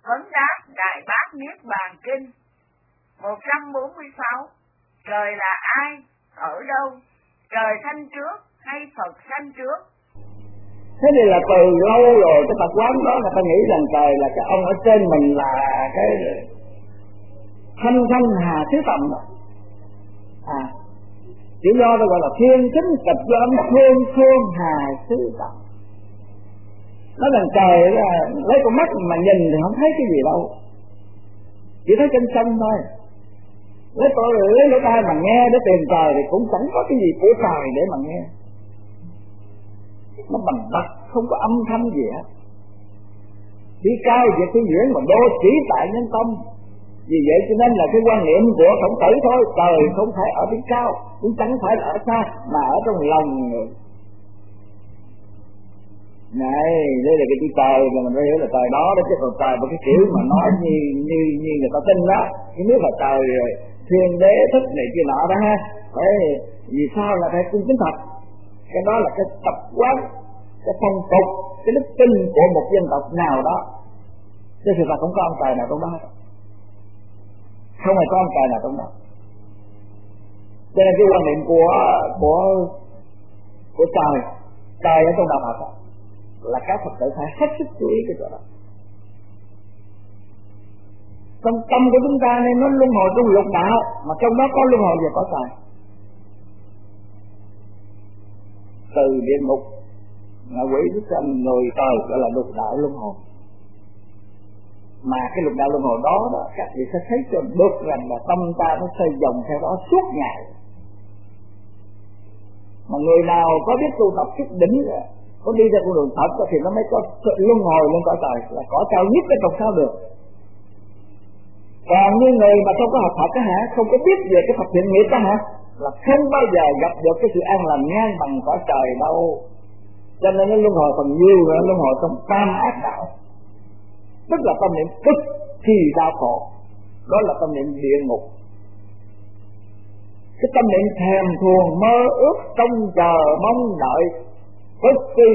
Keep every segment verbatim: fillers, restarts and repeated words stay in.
Vấn đáp Đại Bát Niết Bàn Kinh một trăm bốn mươi sáu. Trời là ai? Ở đâu? Trời sanh trước hay Phật sanh trước? Thế thì là từ lâu rồi cái tập quán đó là ta nghĩ rằng trời là cái ông ở trên mình là cái thanh thanh hà thứ tầm đó. À, chữ do tôi gọi là thiên chính tịch doãn thiên phương hà thứ tầm. Nói rằng trời là lấy con mắt mà nhìn thì không thấy cái gì đâu, chỉ thấy trên sân thôi. Lấy tôi lấy lỗ tai mà nghe để tìm trời thì cũng chẳng có cái gì của trời để mà nghe. Nó bằng bạch, không có âm thanh gì hết. Chỉ cao việc thiên diễn mà đô chỉ tại nhân tâm. Vì vậy cho nên là cái quan niệm của Khổng Tử thôi, trời không phải ở phía cao, cũng chẳng phải là ở xa, mà ở trong lòng người. Này, đây là cái chữ trời mà mình phải hiểu là trời đó, đó chứ còn trời một cái kiểu mà nói như như như người ta tin đó, cái biết là trời rồi thiên đế thích này kia nọ đó ha. Đấy, vì sao là phải cung kính Phật? Cái đó là cái tập quán, cái phong tục, cái đức tin của một dân tộc nào đó. Chứ sự thật không có ông trời nào trong đó, không hề có ông trời nào trong đó. Cho nên cái quan niệm của của của trời, trời ở trong đạo Phật là các Phật tử phải hết sức chú ý cái chỗ đó. Trong tâm của chúng ta nên nó luân hồi trong lục đạo, mà trong đó có luân hồi về có trời. Từ địa ngục, ngạ quỷ xuất sanh người trời gọi là lục đạo luân hồi. Mà cái lục đạo luân hồi đó, đó các vị sẽ thấy cho được rằng là tâm ta nó xoay vòng theo đó suốt ngày. Mà người nào có biết tu tập chút đỉnh, có đi ra con đường thật thì nó mới có sự luân hồi lên cõi trời, là cõi cao nhất cái trong sao được. Còn như người mà không có học Phật á hả, không có biết về cái Phật thiện nghiệp đó hả, là không bao giờ gặp được cái sự an lành ngang bằng cõi trời đâu. Cho nên nó luân hồi phần nhiều, nó luân hồi trong tam ác đạo, tức là tâm niệm cực kỳ đau khổ, đó là tâm niệm địa ngục. Cái tâm niệm thèm thuồng mơ ước trông chờ mong đợi bất kỳ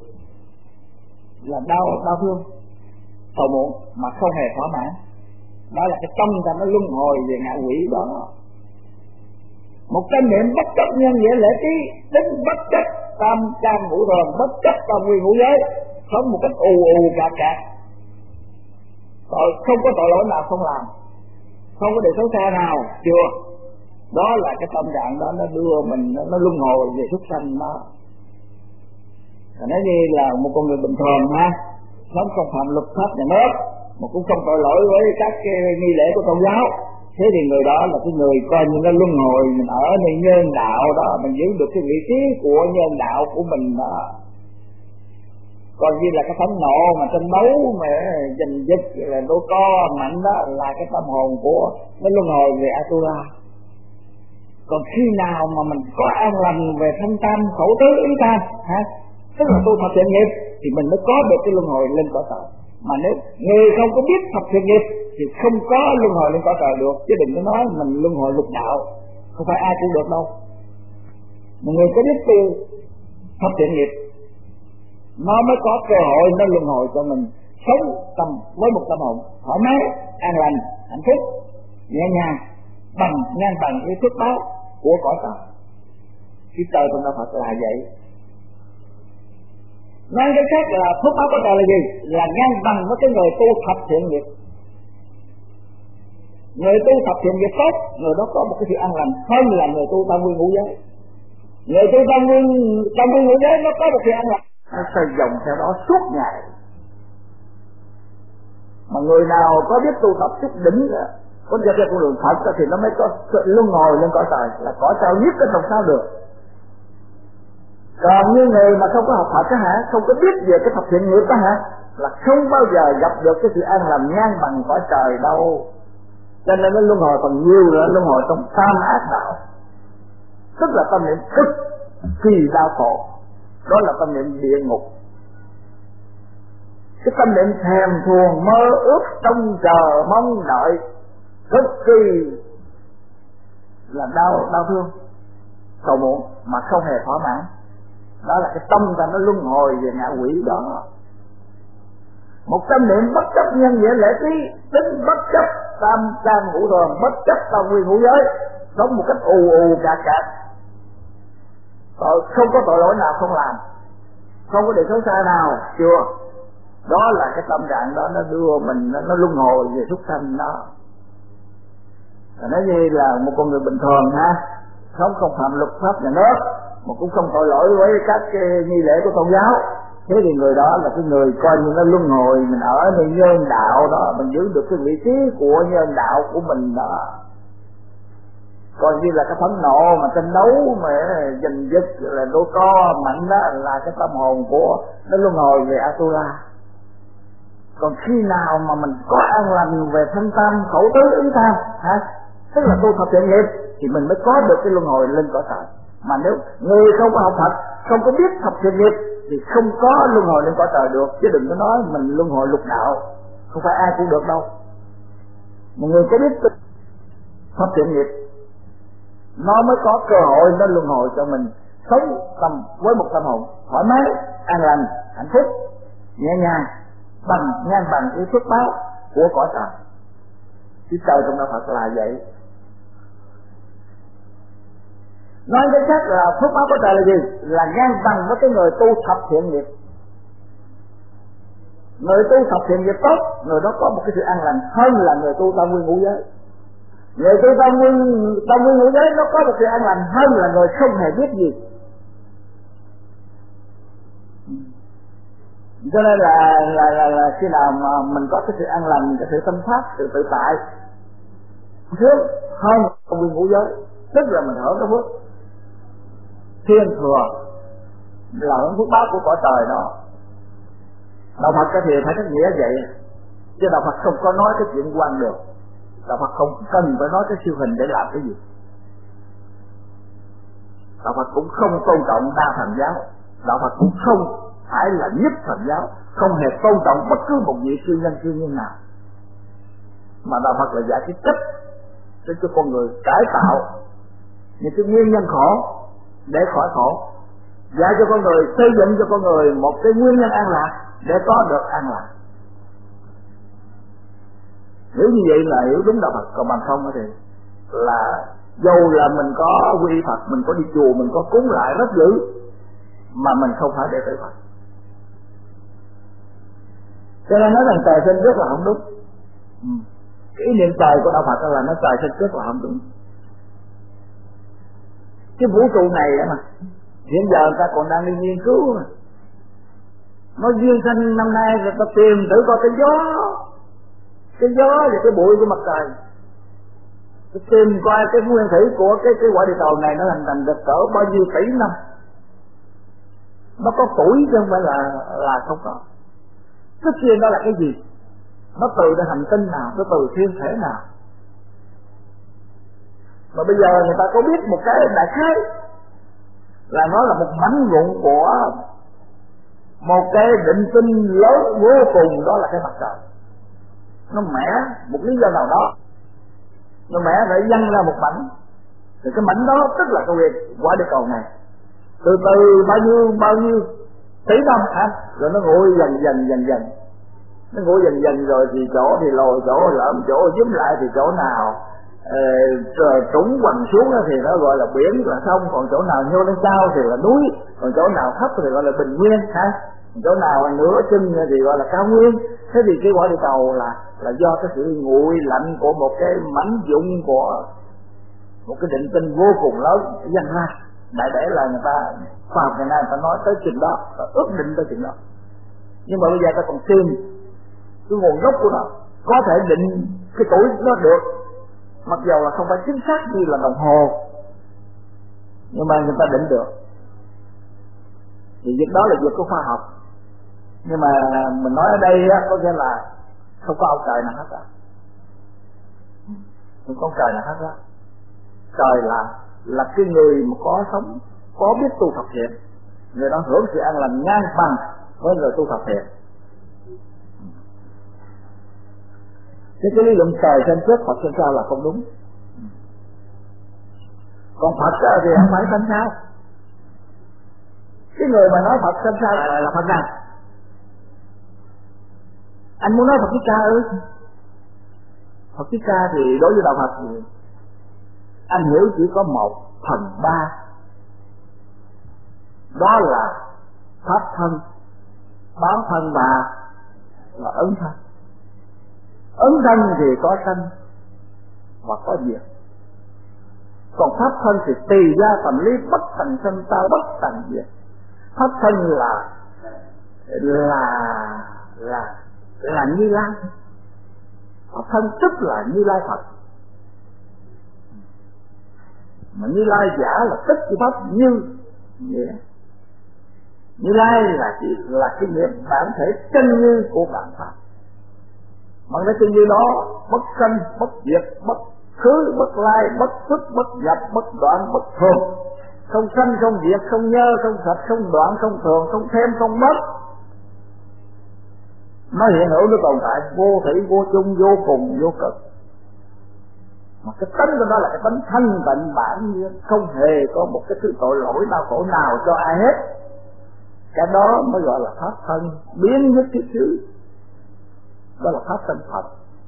là đau đau thương sầu muộn mà không hề thỏa mãn, đó là cái tâm ta nó luân hồi về ngạ quỷ đó. Một tâm niệm bất chấp nhân nghĩa lễ trí, đến bất chấp tam can ngũ thường, bất chấp tam quy ngũ giới, sống một cách ù ù cà cà, tội không có tội lỗi nào không làm, không có điều xấu xa nào chưa. Đó là cái tâm trạng đó nó đưa mình nó, nó luân hồi về súc sanh đó. Nói như là một con người bình thường ha, sống không phạm luật pháp nhà nước, mà cũng không tội lỗi với các cái nghi lễ của tôn giáo, thế thì người đó là cái người coi như nó luân hồi, mình ở nơi nhân đạo đó, mình giữ được cái vị trí của nhân đạo của mình đó. Còn như là cái phẫn nộ mà tranh đấu mà giành giật là đố co mạnh đó, là cái tâm hồn của nó luân hồi về Atula. Còn khi nào mà mình có an lành về thanh tam khẩu tứ ý tam hả, tức là tu thập thiện nghiệp, thì mình mới có được cái luân hồi lên cõi trời. Mà nếu người không có biết thập thiện nghiệp thì không có luân hồi lên cõi trời được. Chứ đừng có nói mình luân hồi lục đạo, không phải ai cũng được đâu. Một người có biết tu thập thiện nghiệp, nó mới có cơ hội nó luân hồi cho mình sống tâm với một tâm hồn thoải mái, an lành, hạnh phúc, nhẹ nhàng, bằng ngang bằng với phước báo của cõi trời. Cái trời trong đạo Phật là vậy. Nói cái khác là phước báo của trời là gì? Là ngang bằng với cái người tu thập thiện nghiệp. Người tu thập thiện nghiệp tốt, người đó có một cái sự an lành hơn là người tu tam quy ngũ giới. Người tu tam quy tam quy ngũ giới nó có một sự an lành, nó xoay vòng theo đó suốt ngày. Mà người nào có biết tu tập chút đỉnh, có ra ra con đường thật thì nó mới có sự luân hồi lên cõi trời, là cõi cao nhất cái trong sao được. Còn như người mà không có học Phật á hả, không có biết về cái thập thiện nghiệp đó hả, là không bao giờ gặp được cái sự an lành ngang bằng cõi trời đâu. Cho nên nó luân hồi phần nhiều nữa, luân hồi trong tam ác đạo, tức là tâm niệm cực kỳ đau khổ, đó là tâm niệm địa ngục. Cái tâm niệm thèm thuồng mơ ước trông chờ mong đợi cực kỳ là đau đau thương sầu muộn mà không hề thỏa mãn, đó là cái tâm ta nó luân hồi về ngạ quỷ đó. Một tâm niệm bất chấp nhân nghĩa lễ trí, tính bất chấp tam can ngũ thường, bất chấp tam nguyên ngũ giới, sống một cách ù ù cạc cạc, tội không có tội lỗi nào không làm, không có điều xấu xa nào chưa. Đó là cái tâm trạng đó, nó đưa mình nó, nó luân hồi về súc sanh đó. Nó như là một con người bình thường ha, sống không phạm luật pháp nhà nước, mà cũng không tội lỗi với các cái nghi lễ của tôn giáo. Thế thì người đó là cái người coi như nó luân hồi, mình ở nơi nhân đạo đó, mình giữ được cái vị trí của nhân đạo của mình đó. Coi như là cái phẫn nộ mà tranh đấu mà giành giật là đôi co mạnh đó, là cái tâm hồn của nó luân hồi về Atula. Còn khi nào mà mình có an lành về thân tâm, khẩu tứ ý tham, hả? Tức là tu Phật thiện nghiệp thì mình mới có được cái luân hồi lên cõi trời. Mà nếu người không có học Phật, không có biết học thiện nghiệp thì không có luân hồi lên cõi trời được. Chứ đừng có nói mình luân hồi lục đạo, không phải ai cũng được đâu. Một người có biết học thiện nghiệp, nó mới có cơ hội nó luân hồi cho mình sống tâm với một tâm hồn thoải mái, an lành, hạnh phúc, nhẹ nhàng, bằng ngang bằng cái phước báo của cõi trời. Chứ trời trong đạo Phật là vậy. Nói cái khác là phước báo của trời là gì? Là ngang bằng với cái người tu thập thiện nghiệp. Người tu thập thiện nghiệp tốt, người đó có một cái sự an lành hơn là người tu tam nguyên ngũ giới. Người tu tam nguyên tam nguyên ngũ giới nó có một sự an lành hơn là người không hề biết gì. Cho nên là là, là là khi nào mà mình có cái sự an lành, cái sự tâm pháp, sự tự tại trước hơn tam nguyên ngũ giới, tức là mình hưởng cái phước thiên thừa là hưởng phước báo của cõi trời đó. Đạo Phật thì phải cái nghĩa vậy, chứ đạo Phật không có nói cái chuyện quan được. Đạo Phật không cần phải nói cái siêu hình để làm cái gì. Đạo Phật cũng không tôn trọng đa thần giáo. Đạo Phật cũng không phải là nhất thần giáo, không hề tôn trọng bất cứ một vị siêu nhân siêu nhân nào. Mà đạo Phật là dạy cái cách để cho con người cải tạo những cái nguyên nhân khổ để khỏi khổ, dạy cho con người, xây dựng cho con người một cái nguyên nhân an lạc để có được an lạc. Nếu như vậy là hiểu đúng đạo Phật. Còn bằng không thì là dầu là mình có quy Phật, mình có đi chùa, mình có cúng lại rất dữ, mà mình không phải đệ tử Phật. Cho nên nói rằng trời sinh rất là không đúng. ừ. Cái ý niệm trời của đạo Phật là nó trời sinh rất là không đúng. Cái vũ trụ này đó mà hiện giờ người ta còn đang đi nghiên cứu mà. Nó duyên sanh năm nay người ta tìm thử coi cái gió, cái gió và cái bụi của mặt trời, tôi tìm coi cái nguyên thủy của cái cái quả địa cầu này nó hình thành được cỡ bao nhiêu tỷ năm. Nó có tuổi chứ không phải là là không có. Cái kia đó là cái gì? Nó từ cái hành tinh nào, nó từ thiên thể nào? Mà bây giờ người ta có biết một cái đại khái là nó là một mảnh vụn của một cái định tinh lớn vô cùng, đó là cái mặt trời. Nó mẻ một lý do nào đó, nó mẻ phải văng ra một mảnh, thì cái mảnh đó tức là cái quả địa cầu này. Từ từ bao nhiêu bao nhiêu tỷ năm hả, rồi nó nguội dần dần dần dần, nó nguội dần dần rồi thì chỗ thì lồi, chỗ lõm, chỗ dính lại thì chỗ nào trời trũng quằn xuống thì nó gọi là biển là sông, còn chỗ nào nhô lên cao thì là núi, còn chỗ nào thấp thì gọi là bình nguyên hả, chỗ nào nửa chân thì gọi là cao nguyên. Thế thì cái quả địa cầu là là do cái sự nguội lạnh của một cái mảnh vụn của một cái định tinh vô cùng lớn dần ra. Đại để là người ta khoa học ngày nay người ta nói tới chừng đó, ta ước định tới chừng đó. Nhưng mà bây giờ ta còn tìm cái nguồn gốc của nó, có thể định cái tuổi nó được, mặc dầu là không phải chính xác như là đồng hồ, nhưng mà người ta định được. Thì việc đó là việc của khoa học. Nhưng mà mình nói ở đây á, có nghĩa là không có ông trời nào hết á, không có ông trời nào hết á. Trời là là cái người mà có sống, có biết tu Phật thiện, người đó hưởng sự an lành ngang bằng với người tu Phật thiện. Thế cái lý luận trời sinh trước Phật sinh sao là không đúng. Còn Phật thì không phải sinh sao. Cái người mà nói Phật sinh sao là, là Phật nào? Anh muốn nói Phật Thích Ca ư? Phật Thích Ca thì đối với đạo Phật thì anh hiểu chỉ có một phần ba, đó là pháp thân, báo thân và là ứng thân. Ứng thân thì có sanh và có diệt, còn pháp thân thì tùy ra tầm lý bất thành sanh ta bất thành diệt. Pháp thân là là là là Như Lai, pháp thân tức là Như Lai Phật. Mà Như Lai giả là tức của pháp như nghĩa. Như Lai là chỉ là cái nghĩa bản thể chân như của bản pháp. Bằng cái chân như đó bất sanh, bất diệt, bất khứ, bất lai, bất xuất, bất nhập, bất đoạn, bất thường. Không sanh, không diệt, không nhơ, không sạch, không đoạn, không thường, không thêm, không mất. Nó hiện hữu, nó tồn tại vô thủy, vô chung, vô cùng, vô cực. Mà cái tánh của nó là cái tánh thanh tịnh bản nhiên, không hề có một cái thứ tội lỗi đau khổ nào cho ai hết. Cái đó mới gọi là pháp thân biến nhất thiết xứ, đó là pháp thân Phật.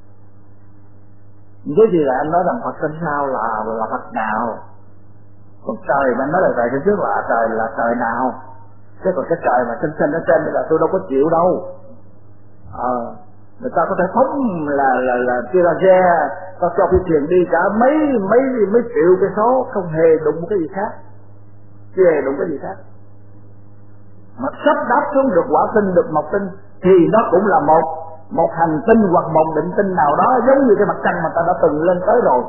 Cái gì là anh nói rằng Phật sinh sao là là Phật nào? Còn trời mà anh nói là trời sinh trước là trời là trời nào? Chứ còn cái trời mà sinh sinh ở trên là tôi đâu có chịu đâu. Ờ, người ta có thể phóng là là là tirage, ta cho phi thuyền đi cả mấy mấy mấy triệu cây số, không hề đụng cái gì khác, chưa hề đụng cái gì khác. Mà sắp đáp xuống được quả tinh, được mộc tinh thì nó cũng là một một hành tinh hoặc một định tinh nào đó, giống như cái mặt trăng mà ta đã từng lên tới rồi.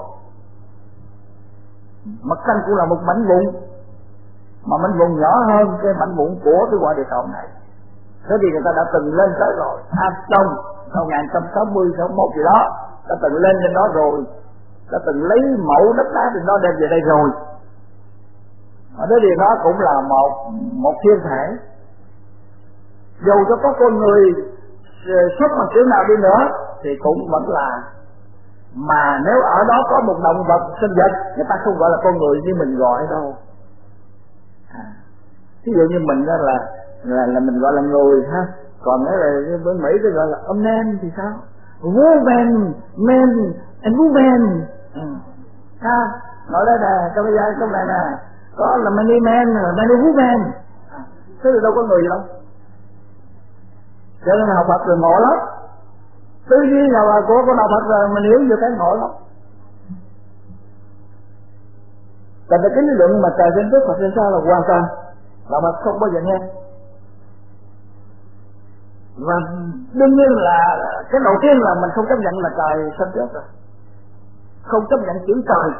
Mặt trăng cũng là một mảnh vụn, mà mảnh vụn nhỏ hơn cái mảnh vụn của cái quả địa cầu này. Thế thì người ta đã từng lên tới rồi. Armstrong năm một nghìn chín trăm sáu mươi, sáu mươi mốt gì đó đã từng lên trên đó rồi, đã từng lấy mẫu đất đá từ đó đem về đây rồi. Ở thế thì nó cũng là một một thiên thể. Dù cho có con người xuất bằng kiểu nào đi nữa thì cũng vẫn là. Mà nếu ở đó có một động vật sinh vật, người ta không gọi là con người như mình gọi đâu. À, ví dụ như mình đó là là là mình gọi là người ha, còn nếu là bên Mỹ tôi gọi là ông man thì sao? Woman, man and woman. Ừ. Ha, nói đây nè, trong bây giờ trong này nè, có là many man, many woman. Thế thì đâu có người gì đâu. Cho nên học Phật rồi ngộ lắm. Tư duy nào là của con đạo Phật rồi mình hiểu được cái ngộ lắm. Tại vì cái lý luận mà trời sinh trước Phật sinh sao là hoàn toàn đạo Phật không bao giờ nghe. Và đương nhiên là cái đầu tiên là mình không chấp nhận là trời sinh trước rồi, không chấp nhận chữ trời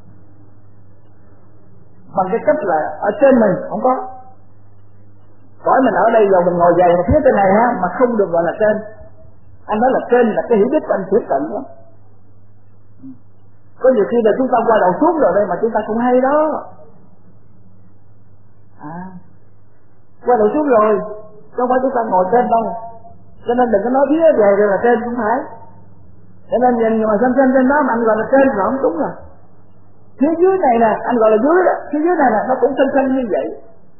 bằng cái cách là ở trên mình không có. Cõi mình ở đây giờ mình ngồi dày một phía trên này ha, mà không được gọi là trên. Anh nói là trên là cái hiểu biết của anh tiếp cận đó. Có nhiều khi là chúng ta qua đầu xuống rồi đây mà chúng ta cũng hay đó. À, qua đầu xuống rồi, không phải chúng ta ngồi trên đâu. Cho nên đừng có nói phía về rồi là trên, không phải. Cho nên nhìn mà xem xem trên đó mà anh gọi là trên là không đúng rồi. Phía dưới này nè, anh gọi là dưới đó, phía dưới này nè, nó cũng xanh xanh như vậy.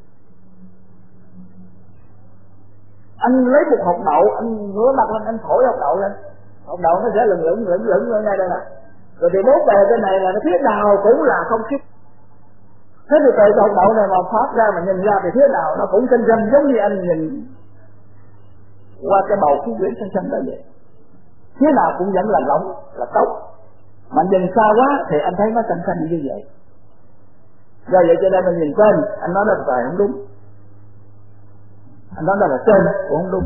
Anh lấy một hột đậu, anh ngửa mặt lên, anh thổi hột đậu lên, hột đậu nó sẽ lửng lửng lửng lửng lên ngay đây nè. Rồi thì bốt về cái này là nó phía nào cũng là không khí. Thế thì từ hột đậu này mà phát ra mà nhìn ra thì phía nào nó cũng xanh xanh, giống như anh nhìn qua cái bầu khí quyển xanh xanh đó vậy. Phía nào cũng vẫn là lỏng, là tốt. Mà nhìn xa quá thì anh thấy nó xanh xanh như vậy. Do vậy cho nên mình nhìn trên, anh nói là trời không đúng. Anh nói là trên cũng không đúng.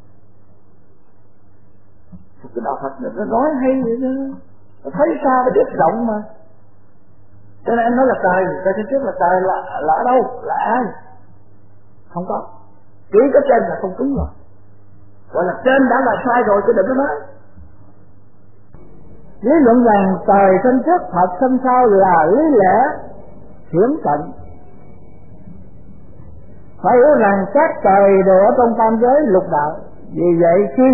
Cái đạo Phật này nó nói hay vậy đó, nó thấy xa nó biết rộng mà. Cho nên anh nói là trời, trời trên trước là trời là, là ở đâu, là ai? Không có. Chỉ có trên là không đúng rồi. Gọi là trên đã là sai rồi chứ đừng có nói. Lý luận rằng trời sinh trước Phật sinh sau là lý lẽ hiển tận. Phải hiểu rằng các trời đều ở trong tam giới lục đạo. Vì vậy khi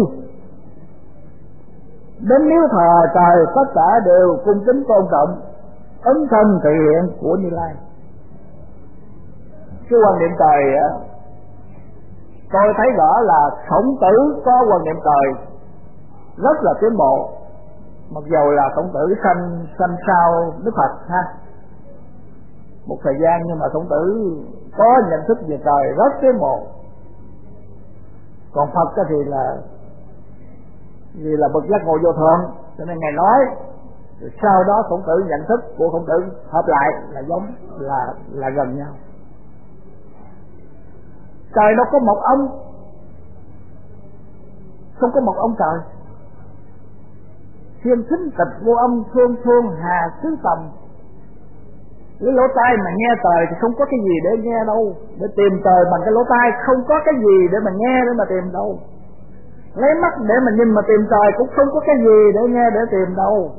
đến miếu thờ trời, tất cả đều cung kính tôn trọng ấn thân thể hiện của Như Lai. Cái quan niệm trời tôi thấy rõ là Khổng Tử có quan niệm trời, rất là tiến bộ, mặc dầu là Khổng Tử sanh sanh sau Đức Phật ha, một thời gian, nhưng mà Khổng Tử có nhận thức về trời rất tiến bộ. Còn Phật thì là vì là bậc giác ngộ vô thượng, cho nên Ngài nói sau đó Khổng Tử nhận thức của Khổng Tử hợp lại là giống là là gần nhau. Trời đâu có một ông, không có một ông trời. Thiên thính tịch vô âm, phương phương hà xứ tầm. Cái lỗ tai mà nghe trời thì không có cái gì để nghe đâu. Để tìm trời bằng cái lỗ tai không có cái gì để mà nghe để mà tìm đâu. Lấy mắt để mà nhìn mà tìm trời cũng không có cái gì để nghe để tìm đâu.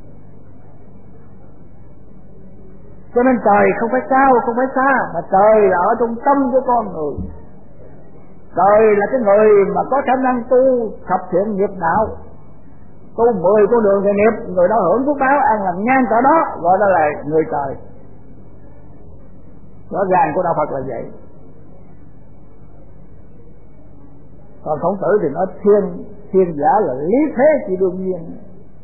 Cho nên trời không phải cao, không phải xa, mà trời là ở trong tâm của con người. Trời là cái người mà có khả năng tu thập thiện nghiệp đạo, tu mười con đường nghề nghiệp, người đó hưởng phước báo an lành ngang cỡ đó, gọi đó là người trời. Rõ ràng của đạo Phật là vậy. Còn Khổng Tử thì nói thiên thiên giả là lý thế chỉ đương nhiên.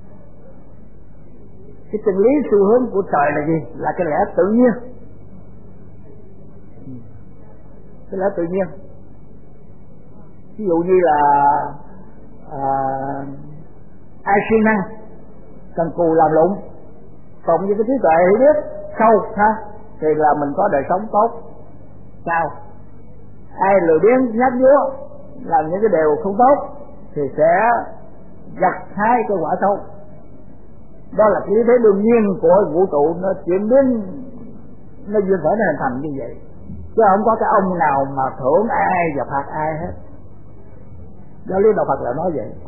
Cái chân lý xu hướng của trời là gì? Là cái lẽ tự nhiên. Cái lẽ tự nhiên. Ví dụ như là à, ai siêng năng cần cù làm lụng, cộng với cái trí tuệ hiểu biết sâu ha, thì là mình có đời sống tốt cao. Ai lười biếng nhát nhúa làm những cái điều không tốt thì sẽ gặt hái cái quả xấu. Đó là cái lý thế đương nhiên của vũ trụ, nó chuyển biến, nó duyên khởi nó hình thành như vậy, chứ không có cái ông nào mà thưởng ai và phạt ai hết. Do lý đạo Phật là nói vậy.